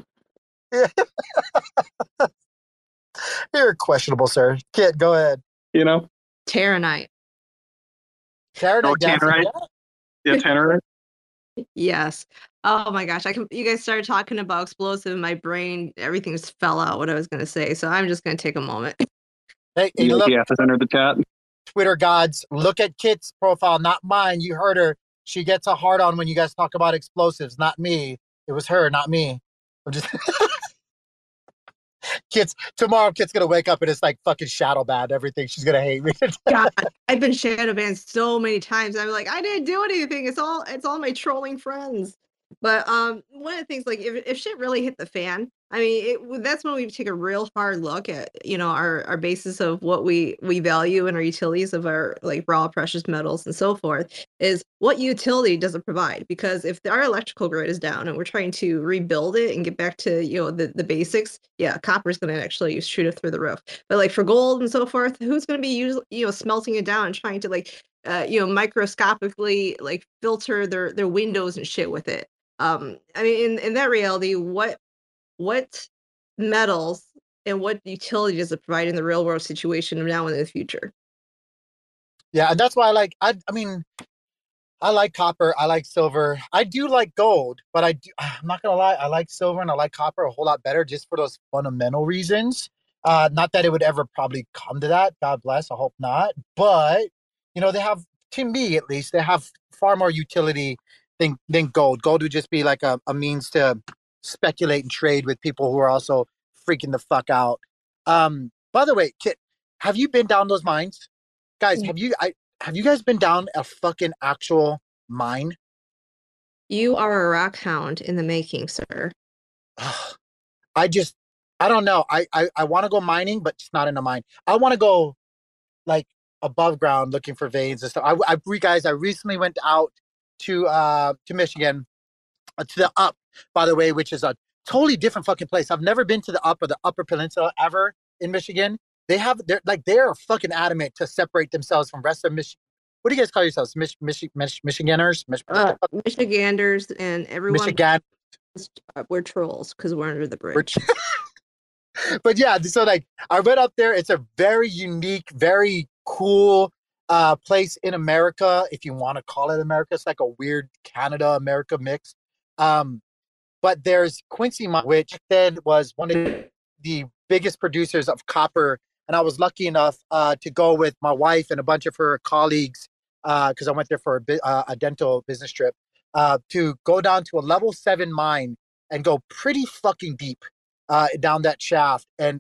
you're questionable, sir. Kid, go ahead. You know, Terranite. Karen, Oh, I guess. Tannerite? Yeah. yeah, Tanner. Yes. Oh my gosh. I can you guys started talking about explosive. My brain, everything just fell out what I was gonna say. So I'm just gonna take a moment. Hey, hey, E look, T F has entered the chat. Twitter gods, look at Kit's profile, not mine. You heard her. She gets a hard on when you guys talk about explosives, not me. It was her, not me. I'm just Kit's tomorrow. Kit's gonna wake up and it's like fucking shadow bad. Everything. She's gonna hate me. God, I've been shadow banned so many times. I'm like, I didn't do anything. It's all it's all my trolling friends. But um, one of the things, like, if if shit really hit the fan, I mean, it, that's when we take a real hard look at, you know, our our basis of what we we value and our utilities of our like raw precious metals and so forth. Is what utility does it provide? Because if our electrical grid is down and we're trying to rebuild it and get back to, you know, the the basics, yeah, copper is going to actually shoot it through the roof. But like for gold and so forth, who's going to be us- you know smelting it down and trying to like uh, you know microscopically like filter their their windows and shit with it? Um, I mean, in in that reality, what what metals and what utility does it provide in the real world situation now and in the future? Yeah, and that's why I like. I I mean, I like copper. I like silver. I do like gold, but I do, I'm not gonna lie. I like silver and I like copper a whole lot better just for those fundamental reasons. Uh, not that it would ever probably come to that. God bless. I hope not. But you know, they have, to me at least, they have far more utility than than gold. Gold would just be like a, a means to speculate and trade with people who are also freaking the fuck out. Um, by the way, Kit, have you been down those mines, guys? Have you? I have you guys been down a fucking actual mine? You are a rock hound in the making, sir. I just, I don't know. I I, I want to go mining, but just not in a mine. I want to go like above ground looking for veins and stuff. I, I re- guys, I recently went out to uh to Michigan, uh, to the Up, by the way, which is a totally different fucking place. I've never been to the Up or the Upper Peninsula ever in Michigan. They have, they're like, they're fucking adamant to separate themselves from rest of Michigan. What do you guys call yourselves? Mich- Mich- Mich- Michiganders? Mich- Uh, Michiganders and everyone. Michigan. We're trolls because we're under the We're bridge. But yeah, so like I went up there. It's a very unique, very cool uh, place in America, if you want to call it America. It's like a weird Canada America mix. Um, but there's Quincy Mine, which then was one of the biggest producers of copper. And I was lucky enough uh, to go with my wife and a bunch of her colleagues, because uh, I went there for a, bi- uh, a dental business trip, uh, to go down to a level seven mine and go pretty fucking deep uh, down that shaft. And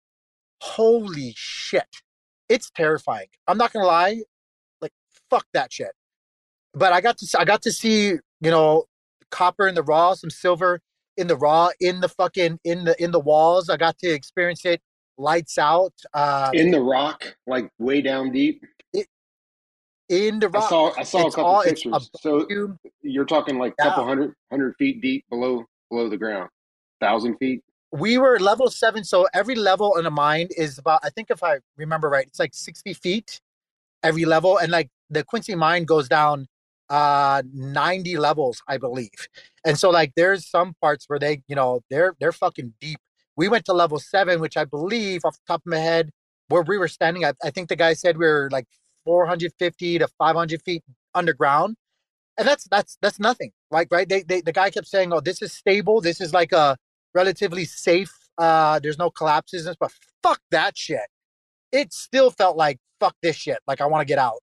holy shit, it's terrifying. I'm not gonna lie, like fuck that shit. But I got to I got to see, you know, copper in the raw, some silver in the raw, in the fucking in the in the walls. I got to experience it lights out. Uh, In the rock, like way down deep. it, in the I rock. saw I saw It's a couple all it's pictures. above So you. you're talking like a Yeah. couple hundred hundred feet deep below below the ground, thousand feet. We were level seven, so every level in a mine is about, I think if I remember right, it's like sixty feet every level. And like the Quincy mine goes down uh ninety levels, I believe. And so like there's some parts where they, you know, they're they're fucking deep. We went to level seven, which I believe off the top of my head, where we were standing, I, I think the guy said we were like four hundred fifty to five hundred feet underground. And that's that's that's nothing. Like, right? They, they the guy kept saying, "Oh, this is stable. This is like a relatively safe. Uh, there's no collapses." But fuck that shit. It still felt like fuck this shit. Like I want to get out.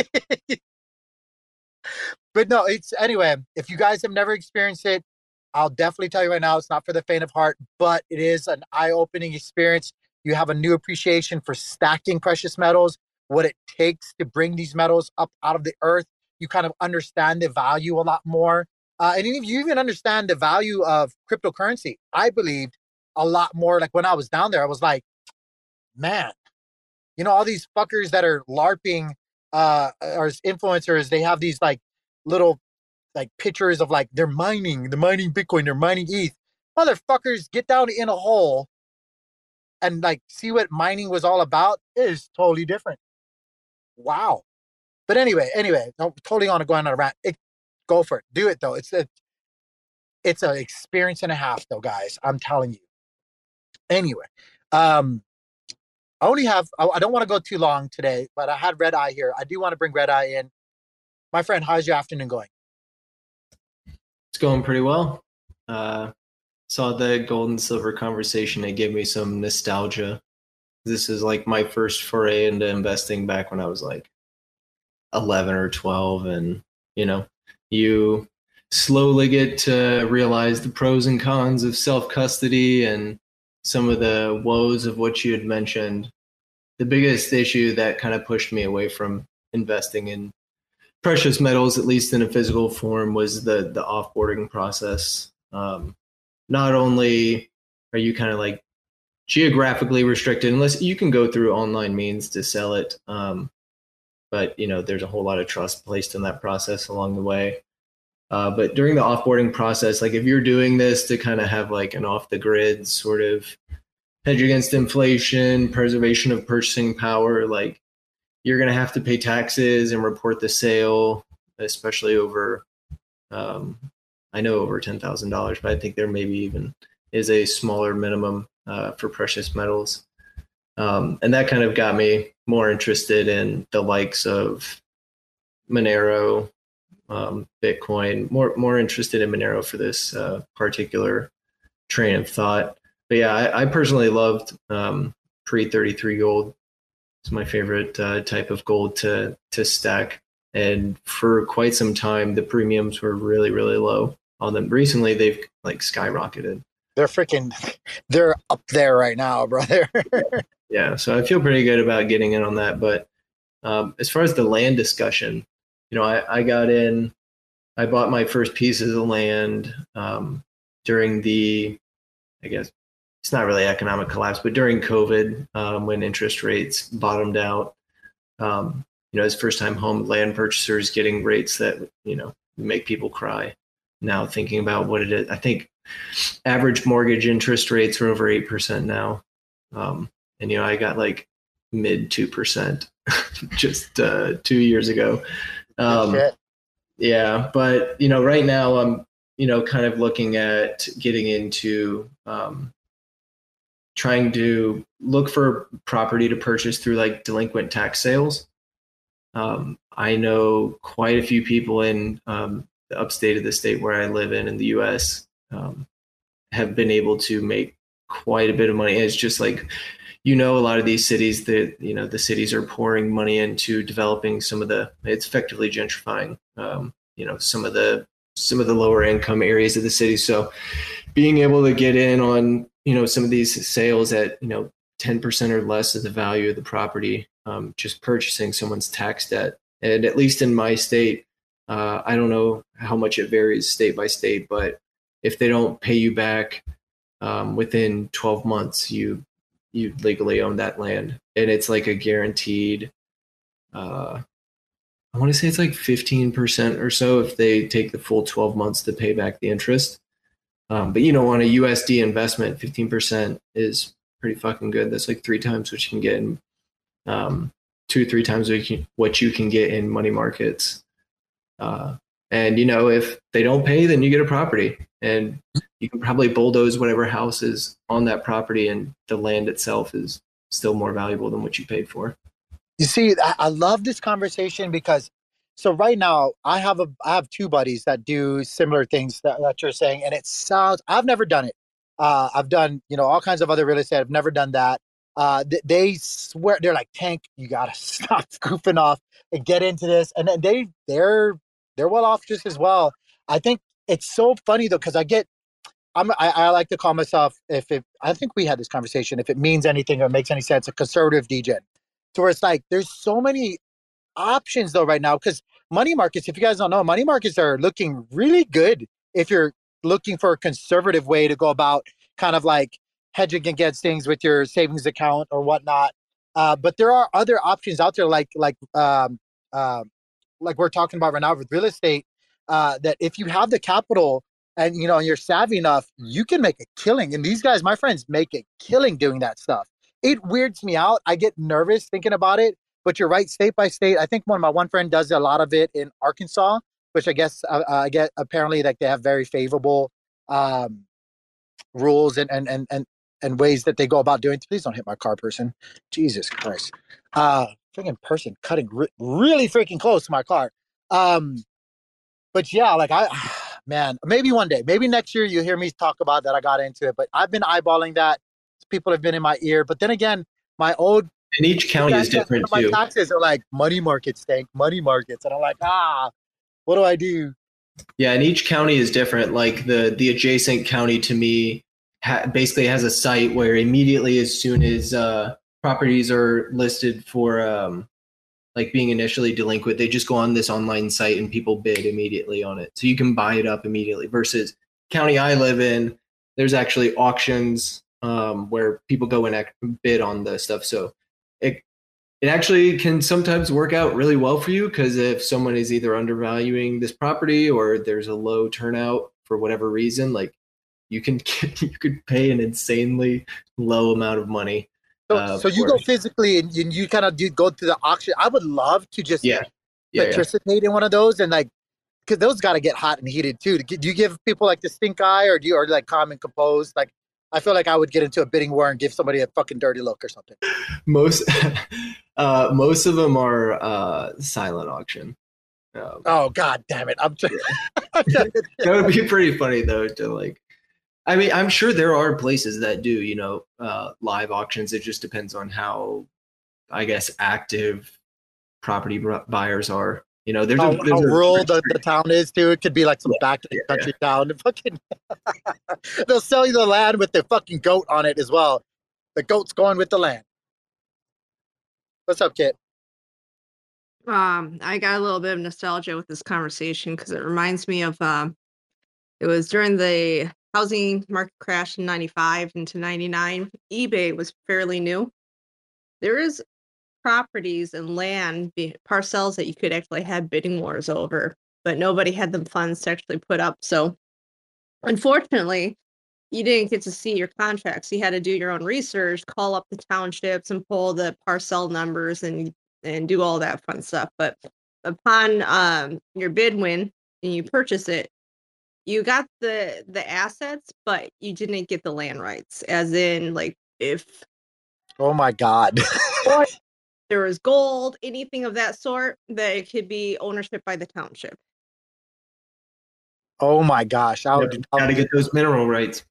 But no, it's anyway. If you guys have never experienced it, I'll definitely tell you right now, it's not for the faint of heart, but it is an eye-opening experience. You have a new appreciation for stacking precious metals, what it takes to bring these metals up out of the earth. You kind of understand the value a lot more. Uh, and if you even understand the value of cryptocurrency, I believed a lot more. Like when I was down there, I was like, man, you know, all these fuckers that are LARPing uh, or as influencers, they have these like little like pictures of like they're mining, they're mining Bitcoin, they're mining E T H. Motherfuckers, get down in a hole and like see what mining was all about. It is totally different. Wow. But anyway, anyway, no, totally on a going on a rant. It, go for it. Do it though. It's a, it's an experience and a half though, guys. I'm telling you. Anyway, um, I only have, I, I don't want to go too long today, but I had Red Eye here. I do want to bring Red Eye in. My friend, how's your afternoon going? It's going pretty well. Uh, saw the gold and silver conversation. It gave me some nostalgia. This is like my first foray into investing back when I was like eleven or twelve. And, you know, you slowly get to realize the pros and cons of self-custody and some of the woes of what you had mentioned. The biggest issue that kind of pushed me away from investing in precious metals, at least in a physical form, was the the offboarding process. Um, not only are you kind of like geographically restricted, unless you can go through online means to sell it, um, but you know there's a whole lot of trust placed in that process along the way. Uh, but during the offboarding process, like if you're doing this to kind of have like an off the grid sort of hedge against inflation, preservation of purchasing power, like you're going to have to pay taxes and report the sale, especially over, um, I know over ten thousand dollars, but I think there maybe even is a smaller minimum uh, for precious metals. Um, and that kind of got me more interested in the likes of Monero, um, Bitcoin, more more interested in Monero for this uh, particular train of thought. But yeah, I, I personally loved um, pre thirty-three gold. It's my favorite uh, type of gold to to stack. And for quite some time, the premiums were really, really low on them. Recently, they've like skyrocketed. They're freaking, they're up there right now, brother. Yeah, so I feel pretty good about getting in on that. But um, as far as the land discussion, you know, I, I got in, I bought my first pieces of land um, during the, I guess, it's not really economic collapse, but during COVID, um, when interest rates bottomed out. Um, you know, as first-time home land purchasers getting rates that, you know, make people cry. Now thinking about what it is, I think average mortgage interest rates are over eight percent now. Um, and, you know, I got like mid two percent just uh, two years ago. Um, yeah, but, you know, right now I'm, you know, kind of looking at getting into um, trying to look for property to purchase through like delinquent tax sales. Um, I know quite a few people in um, the upstate of the state where I live in, in the U S, um, have been able to make quite a bit of money. And it's just like, you know, a lot of these cities that, you know, the cities are pouring money into developing some of the, it's effectively gentrifying, um, you know, some of the, some of the lower income areas of the city. So being able to get in on, you know, some of these sales at, you know, ten percent or less of the value of the property, um, just purchasing someone's tax debt. And at least in my state, uh, I don't know how much it varies state by state, but if they don't pay you back um, within twelve months, you you legally own that land. And it's like a guaranteed, uh, I want to say it's like fifteen percent or so if they take the full twelve months to pay back the interest. Um, but, you know, on a U S D investment, fifteen percent is pretty fucking good. That's like three times what you can get in, um, two, three times what you can, what you can get in money markets. Uh, and, you know, if they don't pay, then you get a property and you can probably bulldoze whatever house is on that property, and the land itself is still more valuable than what you paid for. You see, I, I love this conversation because, so right now I have a, I have two buddies that do similar things that, that you're saying. And it sounds, I've never done it. Uh, I've done, you know, all kinds of other real estate. I've never done that. Uh, th- they swear, they're like, Tank, you got to stop goofing off and get into this. And then they, they're, they're well off just as well. I think it's so funny though, because I get, I'm, I, I like to call myself, if it, I think we had this conversation, if it means anything or makes any sense, a conservative degen. So where it's like, there's so many options though right now, because money markets, if you guys don't know, money markets are looking really good if you're looking for a conservative way to go about kind of like hedging against things with your savings account or whatnot. Uh, but there are other options out there, like like um, uh, like we're talking about right now with real estate, uh, that if you have the capital and you know you're savvy enough, you can make a killing. And these guys, my friends, make a killing doing that stuff. It weirds me out. I get nervous thinking about it. But you're right, state by state. I think one of my one friend does a lot of it in Arkansas, which I guess uh, I get apparently like they have very favorable um, rules and, and and and and ways that they go about doing. Please don't hit my car, person. Jesus Christ, uh, freaking person cutting re- really freaking close to my car. Um, but yeah, like I, man, maybe one day, maybe next year you hear me talk about that. I got into it, but I've been eyeballing that. People have been in my ear, but then again, my old and each county is different my too. My taxes are like money markets, Tank, money markets, and I'm like, ah, what do I do? Yeah, and each county is different. Like the the adjacent county to me ha- basically has a site where immediately as soon as uh, properties are listed for um, like being initially delinquent, they just go on this online site and people bid immediately on it. So you can buy it up immediately. Versus county I live in, there's actually auctions um, where people go and act- bid on the stuff. So it it actually can sometimes work out really well for you, because if someone is either undervaluing this property or there's a low turnout for whatever reason, like you can you could pay an insanely low amount of money. So, uh, so you for, go physically and you, you kind of do go to the auction. I would love to just yeah, yeah, participate yeah. in one of those, and like, because those got to get hot and heated too. Do you give people like the stink eye, or do you or like calm and composed? Like, I feel like I would get into a bidding war and give somebody a fucking dirty look or something. Most uh, most of them are uh, silent auction. Um, Oh god damn it! I'm just. that would be pretty funny though to like. I mean, I'm sure there are places that do, you know, uh, live auctions. It just depends on how, I guess, active property buyers are. You know, there's how, a there's how a, rural the, the town is too. It could be like some Yeah, back to the yeah, country town. The fucking they'll sell you the land with the fucking goat on it as well. The goat's going with the land. What's up, Kit? Um, I got a little bit of nostalgia with this conversation because it reminds me of um, it was during the housing market crash in ninety-five into ninety-nine. eBay was fairly new. There is properties and land be- parcels that you could actually have bidding wars over, but nobody had the funds to actually put up. So, unfortunately, you didn't get to see your contracts. You had to do your own research, call up the townships, and pull the parcel numbers and and do all that fun stuff. But upon um, your bid win and you purchase it, you got the the assets, but you didn't get the land rights. As in, like if Oh my god. there was gold, anything of that sort, that it could be ownership by the township. Oh my gosh. I would. got to get those mineral rights.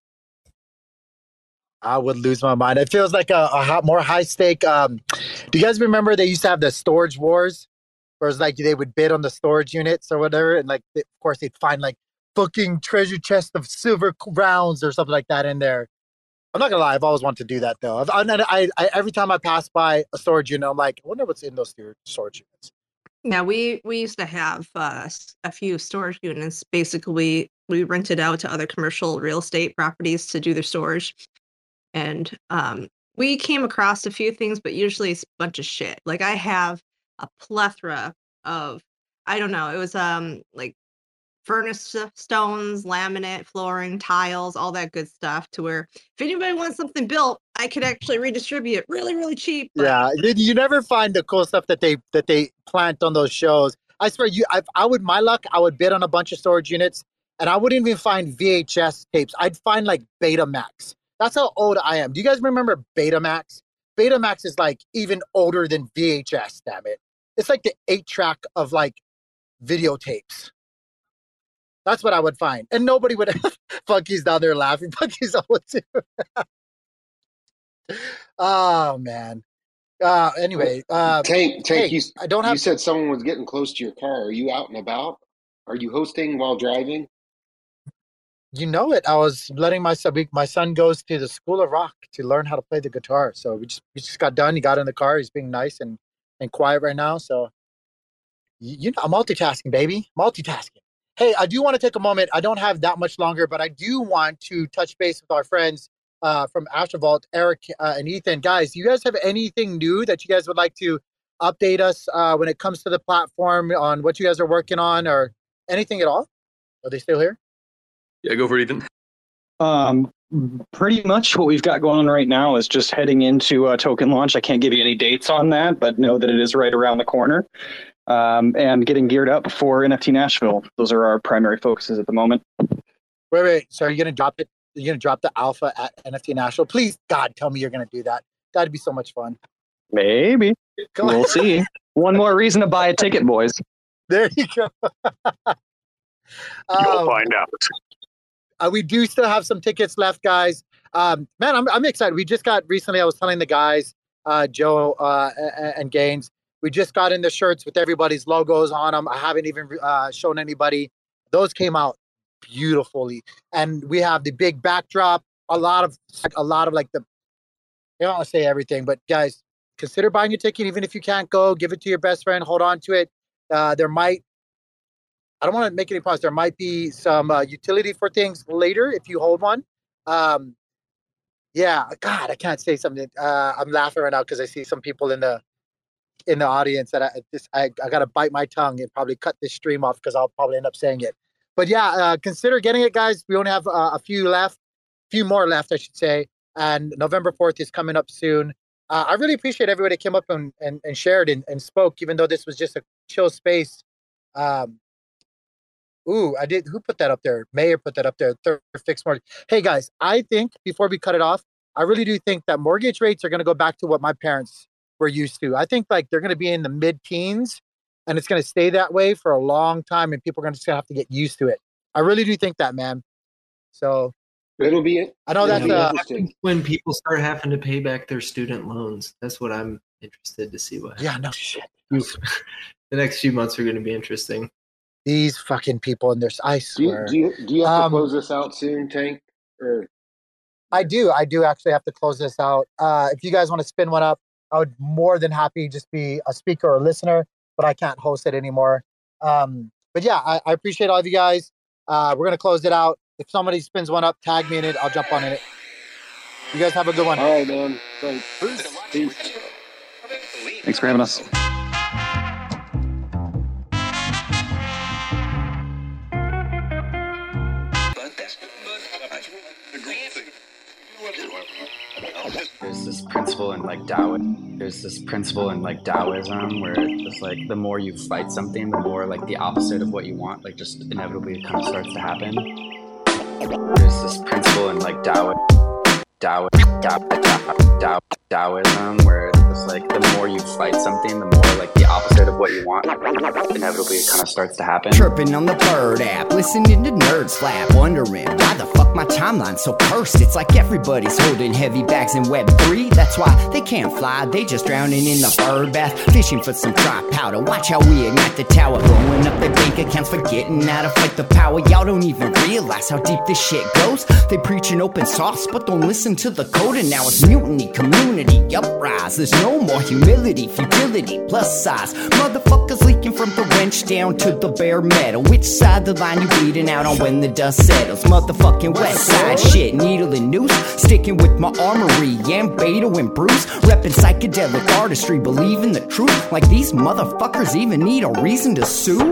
I would lose my mind. It feels like a, a hot, more high stake. Um, do you guys remember they used to have the storage wars, where it's like they would bid on the storage units or whatever, and like they, of course they'd find like fucking treasure chest of silver rounds or something like that in there. I'm not gonna lie, I've always wanted to do that though. I've, I, I, I every time I pass by a storage unit, I'm like, I wonder what's in those storage units. Yeah, we we used to have uh, a few storage units. Basically, we rented out to other commercial real estate properties to do their storage. And um, we came across a few things, but usually it's a bunch of shit. Like I have a plethora of, I don't know, it was um like furnace stones, laminate, flooring, tiles, all that good stuff. To where if anybody wants something built, I could actually redistribute it really, really cheap. But Yeah, you, you never find the cool stuff that they that they plant on those shows. I swear, you, I, I would my luck, I would bid on a bunch of storage units, and I wouldn't even find V H S tapes. I'd find like Betamax. That's how old I am. Do you guys remember Betamax? Betamax is like even older than V H S, damn it. It's like the eight track of like videotapes. That's what I would find. And nobody would Funky's down there laughing. Funky's always too. Oh man. Uh anyway, uh Tank, Tank, hey, you, I don't you have said someone was getting close to your car. Are you out and about? Are you hosting while driving? you know it. I was letting my son my son goes to the School of Rock to learn how to play the guitar. So we just we just got done. He got in the car. He's being nice and and quiet right now. So you, you know, I'm multitasking, baby. Multitasking. Hey, I do want to take a moment. I don't have that much longer, but I do want to touch base with our friends uh, from Astrovault, Eric uh, and Ethan. Guys, do you guys have anything new that you guys would like to update us uh, when it comes to the platform on what you guys are working on or anything at all? Are they still here? Yeah, go for it, Ethan. Um, pretty much what we've got going on right now is just heading into a token launch. I can't give you any dates on that, but know that it is right around the corner. Um, and getting geared up for N F T Nashville. Those are our primary focuses at the moment. Wait, wait. So are you going to drop it? You're going to drop the alpha at N F T National? Please, God, tell me you're going to do that. That'd be so much fun. Maybe. Come on. We'll see. One more reason to buy a ticket, boys. There you go. You'll Um, find out. Uh, we do still have some tickets left, guys. Um, man, I'm I'm excited. We just got recently. I was telling the guys, uh, Joe uh, and, and Gaines, we just got in the shirts with everybody's logos on them. I haven't even uh, shown anybody. Those came out beautifully, and we have the big backdrop. A lot of a lot of like the. I don't want to say everything, but guys, consider buying a ticket. Even if you can't go, give it to your best friend. Hold on to it. Uh, there might. I don't want to make any promise. There might be some uh, utility for things later if you hold one. Um, yeah, God, I can't say something. Uh, I'm laughing right now because I see some people in the in the audience that I just I, I gotta bite my tongue and probably cut this stream off because I'll probably end up saying it. But yeah, uh, consider getting it, guys. We only have uh, a few left, few more left, I should say. And November fourth is coming up soon. Uh, I really appreciate everybody that came up and, and, and shared and, and spoke, even though this was just a chill space. Um, Ooh, I did. Who put that up there? Mayor put that up there. Third fixed mortgage. Hey guys, I think before we cut it off, I really do think that mortgage rates are going to go back to what my parents were used to. I think like they're going to be in the mid-teens, and it's going to stay that way for a long time, and people are going to just have to get used to it. I really do think that, man. So it'll be it. I know that's It'll be uh, interesting. When people start having to pay back their student loans, that's what I'm interested to see what happens. yeah, no shit. The next few months are going to be interesting. These fucking people and there's, I Do you, swear. do you do you have to Um, close this out soon, Tank? Or I do. I do actually have to close this out. Uh, if you guys want to spin one up, I would more than happy just be a speaker or a listener, but I can't host it anymore. Um, but yeah, I, I appreciate all of you guys. Uh, we're going to close it out. If somebody spins one up, tag me in it. I'll jump on in it. You guys have a good one. all right, man. Thanks. Peace. Thanks for having us. There's this principle in like Taoism. There's this principle in like Taoism where it's like the more you fight something, the more like the opposite of what you want, like just inevitably kind of starts to happen. There's this principle in like Taoism. Tao, Tao, Tao, Tao, Taoism, where it's like the more you fight something, the more like the opposite of what you want, inevitably it kind of starts to happen. Chirping on the Bird app, listening to nerds flap, wondering why the fuck my timeline's so cursed. It's like everybody's holding heavy bags in Web three. That's why they can't fly, they just drowning in the bird bath, fishing for some dry powder. Watch how we ignite the tower, blowing up their bank accounts, forgetting how to fight the power. Y'all don't even realize how deep this shit goes. They preaching open source, but don't listen to the code, and now it's mutiny, community, uprise. There's no more humility, futility, plus size. Motherfuckers leaking from the wrench down to the bare metal. Which side the line you bleeding out on when the dust settles? Motherfucking west side shit, needle and noose. Sticking with my armory, and Beto and Bruce. Reppin' psychedelic artistry, believing the truth. Like these motherfuckers even need a reason to sue?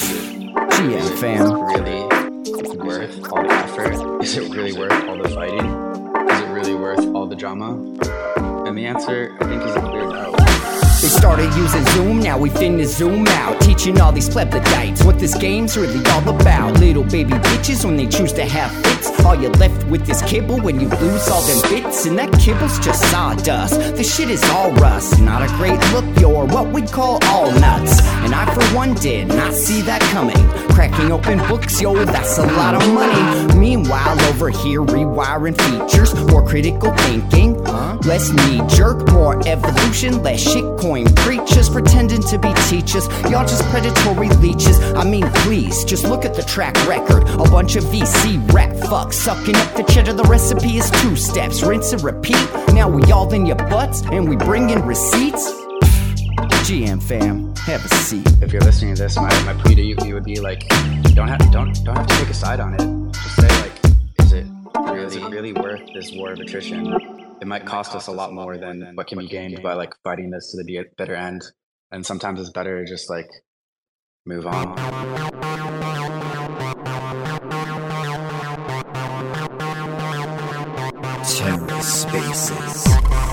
G M fam. Really worth all the effort? Is it really worth all the fighting? Is it really worth all the drama? And the answer, I think, is a clear no. They started using Zoom, now we finna zoom out. Teaching all these plebiscites what this game's really all about. Little baby bitches when they choose to have fits. All you're left with is kibble when you lose all them bits. And that kibble's just sawdust, this shit is all rust. Not a great look, you're what we call all nuts. And I for one did not see that coming. Cracking open books, yo, that's a lot of money. Meanwhile over here rewiring features. More critical thinking, huh? Less knee-jerk, more evolution, less shitcoin preachers pretending to be teachers. Y'all just predatory leeches. I mean, please, just look at the track record. A bunch of V C rap fucks sucking up the cheddar. The recipe is two steps, rinse and repeat. Now we all in your butts and we bring in receipts. G M fam, have a seat. If you're listening to this, my, my plea to you, you would be like, don't have don't don't have to take a side on it. Just say like, is it really, is it really worth this war of attrition? It might cost us a lot more than what can be gained by like fighting this to the bitter end. And sometimes it's better to just like move on. TerraSpaces.